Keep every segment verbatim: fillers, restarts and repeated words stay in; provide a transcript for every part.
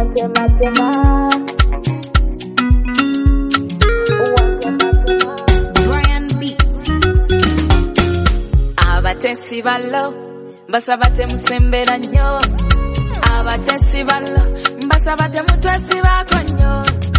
Tema tema. Brian Beats. Abatesi balo, basabate musembera nnyo. Abatesi balo, basabate mutwesi bakonyo.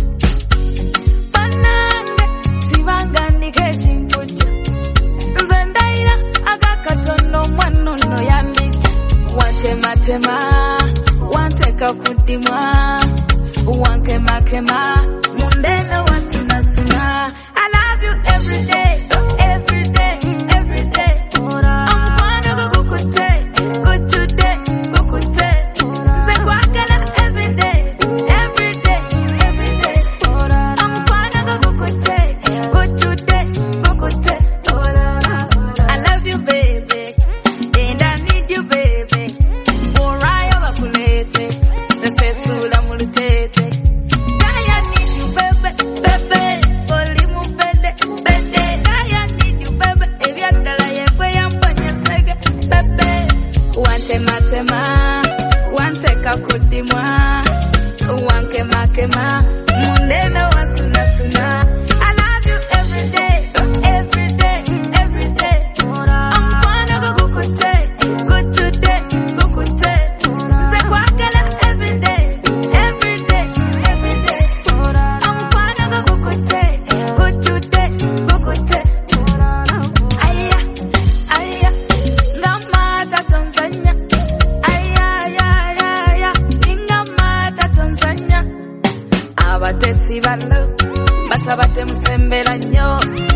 Banange sibanganike ekinkuja. Nze ndaira akakatono mwanono yambita. Wantema tema, wanteka kudimwa. Wankema kema, mundeno wasina sina. I love you every day, every day, every day. I'm gonna go kukute, go today, go kute. Zekwakala every day, every day, every day. I'm gonna go kukute, go today, go kute. I love you baby, and I need you baby. Moraya wakulete, nesesula mulutete. I need you baby, baby. Olimu bede, bede. I need you baby, if you dala yekwe yambonye sege, baby. Wantema tema, wanteka kudimwa. Wankema kema, mundeno wasuna suna. I love you every day, every day, every day. I'm gonna go kukute, go today, go kute. Zekwakala every day, every day, every day. I'm gonna go kukute, go today, go kute. Aya, aya, ngamata Tanzania. Aya, aya, aya, aya, ngamata Tanzania. Abatesi balo, basabate musembera nnyo.